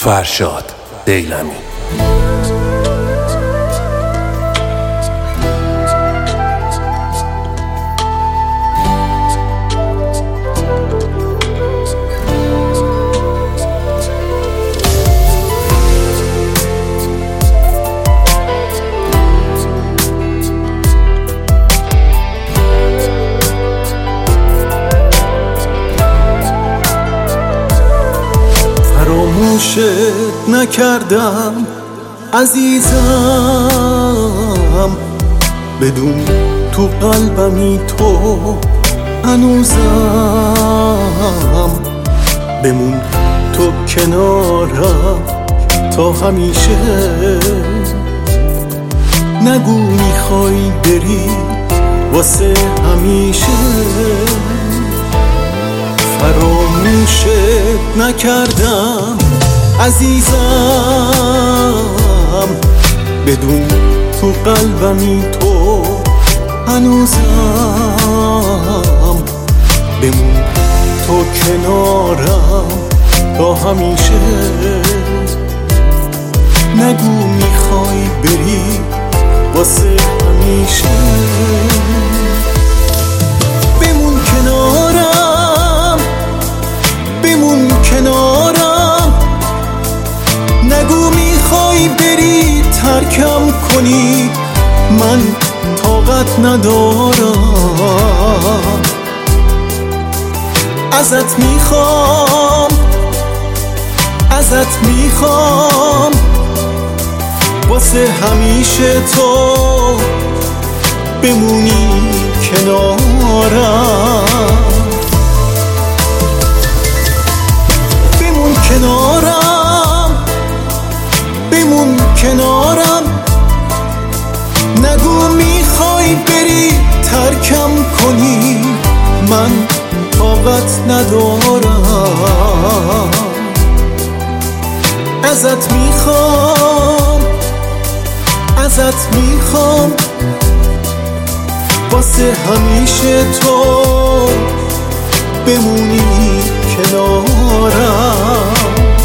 فرشاد دیلمی. فراموشت نکردم عزیزم، بدون تو قلبمی تو هنوزم. بمون تو کنارم تا همیشه، نگو میخوای بری واسه همیشه. فراموشت نکردم عزیزم، بدون تو قلبمی تو هنوزم. بمون تو کنارم تا همیشه، نگو میخوای بری واسه همیشه. بمون کنارم، بمون کنارم، نگو میخوای بری ترکم کنی، من طاقت ندارم. ازت میخوام، ازت میخوام، واسه همیشه تو بمونی کنارم. بمون کنارم، بمون کنارم، نگو میخوای بری ترکم کنی، من طاقت ندارم. ازت میخوام، ازت میخوام، واسه همیشه تو بمونی کنارم.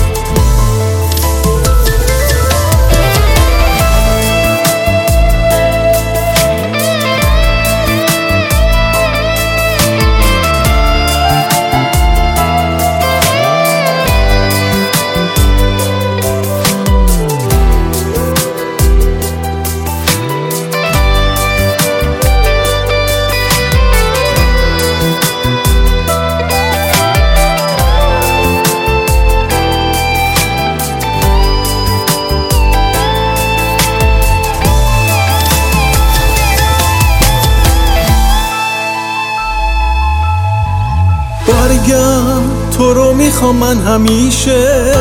برگم تو رو میخوام من همیشه،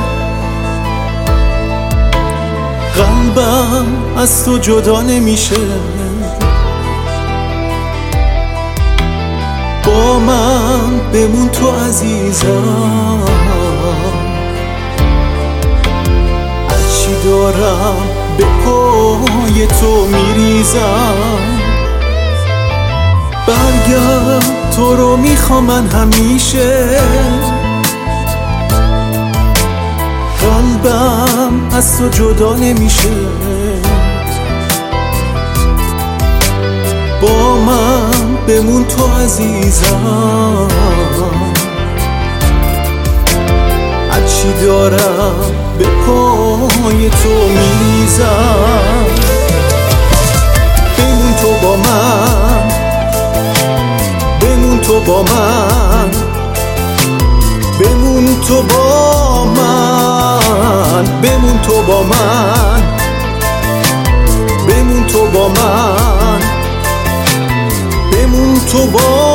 قلبم از تو جدا نمیشه. با من بمون تو عزیزم، هرچی دارم به پای تو میریزم. برگم تو رو میخوام من همیشه، قلبم از تو جدا نمیشه. با من بمون تو عزیزم، هرچی دارم به پای تو میریزم. بمون تو با من، بمون تو با من، بمون تو با من، بمون تو با من، بمون تو با من، بمون تو با